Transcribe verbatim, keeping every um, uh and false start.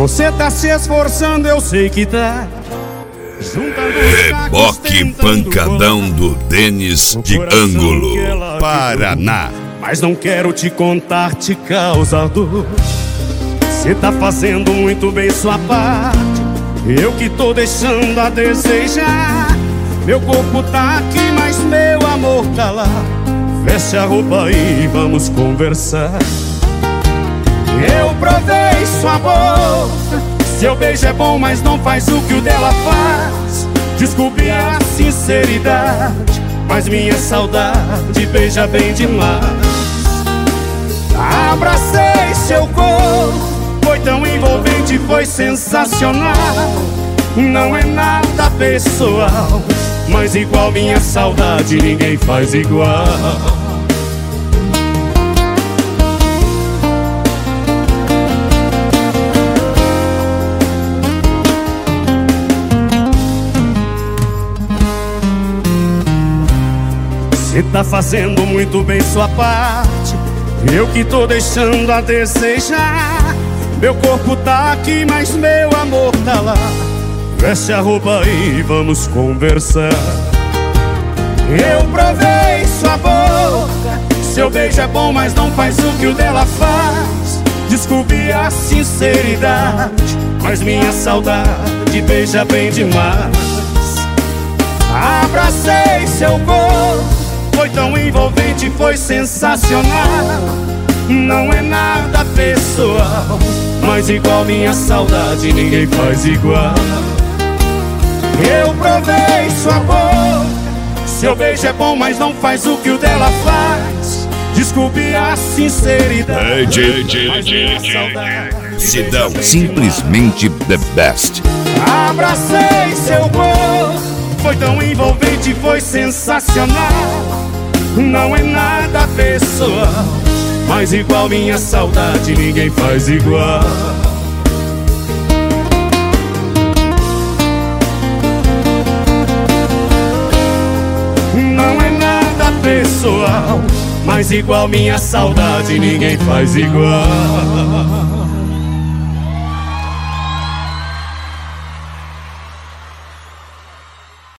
Você tá se esforçando, eu sei que tá. Reboque pancadão do Denis de Ângulo, Paraná. Mas não quero te contar, te causa dor. Você tá fazendo muito bem sua parte, eu que tô deixando a desejar. Meu corpo tá aqui, mas meu amor tá lá. Veste a roupa e vamos conversar. Eu provei sua boca, seu beijo é bom, mas não faz o que o dela faz. Desculpe a sinceridade, mas minha saudade beija bem demais. Abracei seu corpo, foi tão envolvente, foi sensacional. Não é nada pessoal, mas igual minha saudade ninguém faz igual. Você tá fazendo muito bem sua parte, eu que tô deixando a desejar. Meu corpo tá aqui, mas meu amor tá lá. Veste a roupa e vamos conversar. Eu provei sua boca, seu beijo é bom, mas não faz o que o dela faz. Desculpe a sinceridade, mas minha saudade beija bem demais. Abracei seu corpo, foi tão envolvente, foi sensacional. Não é nada pessoal, mas igual minha saudade ninguém faz igual. Eu provei sua boca, seu beijo é bom, mas não faz o que o dela faz. Desculpe a sinceridade, Ei, J, mas minha saudade Sidão, simplesmente the best. Abracei seu corpo, foi tão envolvente, foi sensacional. Não é nada pessoal, mas igual minha saudade ninguém faz igual. Não é nada pessoal, mas igual minha saudade ninguém faz igual.